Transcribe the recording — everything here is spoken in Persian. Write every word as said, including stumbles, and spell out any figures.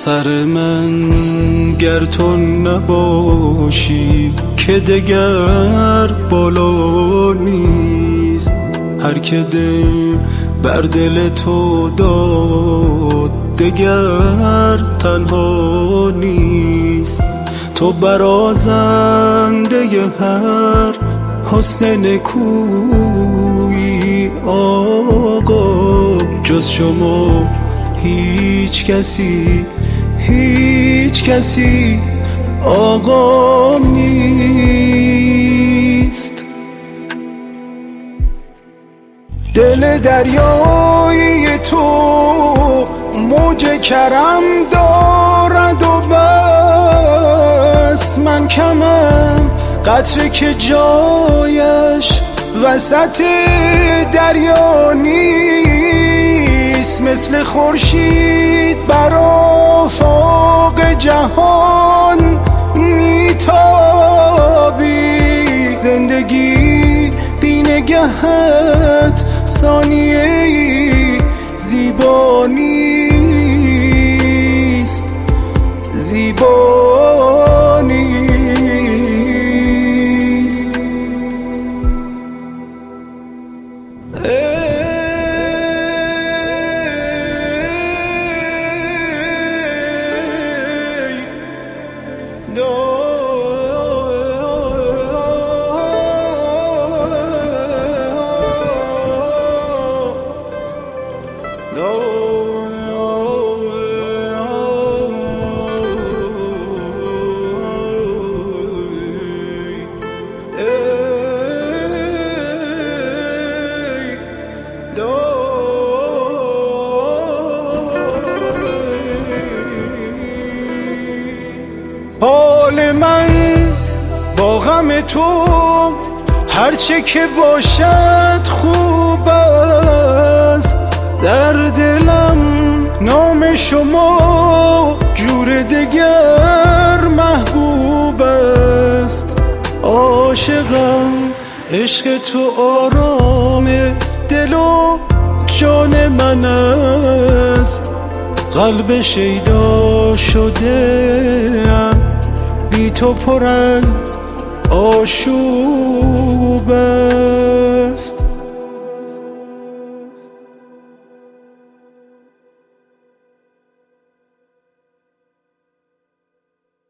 سر من گر تو نباشی که دگر بالا نیست. هر که دل بر دل تو داد دگر تنها نیست. تو برازنده هر حسن نکویی آقا، جز شما هیچ کسی هیچ کسی آقا نیست. دل دریایی تو موج کرم دارد و بس، من کمم قطره که جایش وسط دریا نیست. مثل خورشید بر افق جهان میتابی، زندگی بی نگهت ثانیه‌ای زیبا نیست، زیبا نیست. حال من با غم تو هرچه که باشد خوب است. در دلم نام شما جور دگر محبوب است. عاشقم عشق تو آرام دل و جان من است. قلب شیدا شده ام بی تو پر از آشوب